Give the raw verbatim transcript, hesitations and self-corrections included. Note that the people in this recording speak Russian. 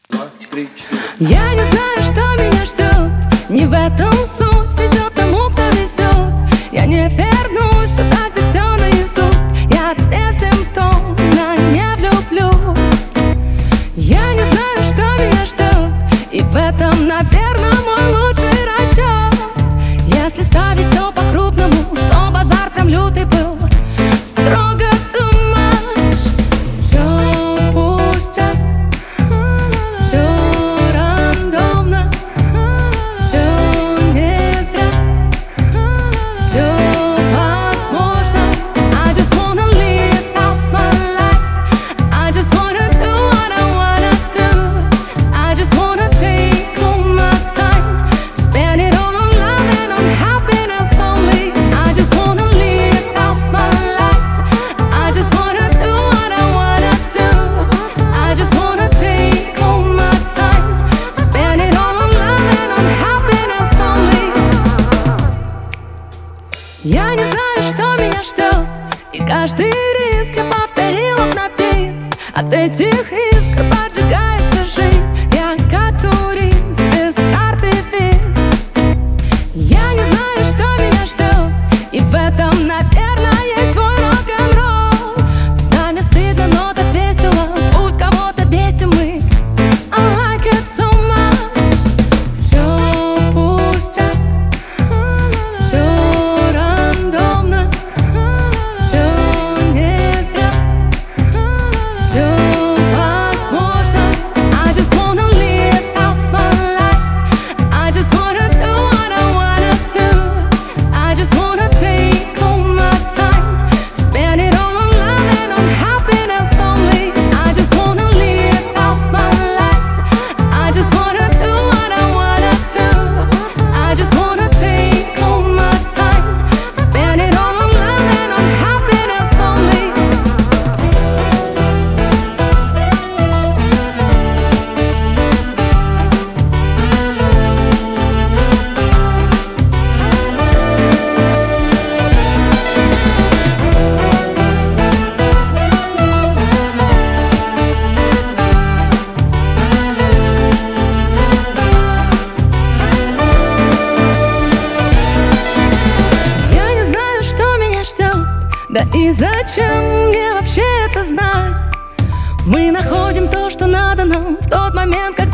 Два, три, четыре. Я не знаю, что меня ждет, не в этом суть. Везет тому, кто везет. Я не вернусь туда, где все наизусть. Я бессимптомно не влюблюсь. Я не знаю, что меня ждет, и в этом, наверное, мой лучший расчет. Если ставить, то по-крупному, чтобы азарт прям лютый был. Строго too much. Все пустят, все рандомно, все не зря, все возможно. I just wanna live out my life. I just wanna do what I wanna do. I just wanna take all my time, spend it all on love and on happiness only. I just wanna live out my life. I just wanna do what I wanna do. I just wanna take all my time, spend it all on love and on happiness only. Я не знаю, что меня ждет, и каждый риск я повторила на бис. От этих искр поджигается жизнь. Я как турист без карты виз. Я не знаю, что меня ждет, и в этом, наверное, есть свой рок-н-ролл. С нами стыдно, но так весело. Пусть кого-то бесим мы. I like it so much. Все пустят, все рандомно, все не зря, все возможно. I just wanna live out my life. I just wanna do what I wanna do. I just wanna take all my time, spend it all on love and on happiness only. I just wanna live out my life. I just wanna do what I wanna do. I just wanna take all my time, spend it all on love and on happiness only. Я не знаю, что меня ждет, да и зачем мне вообще это знать. Мы находим то, что надо нам в тот момент, когда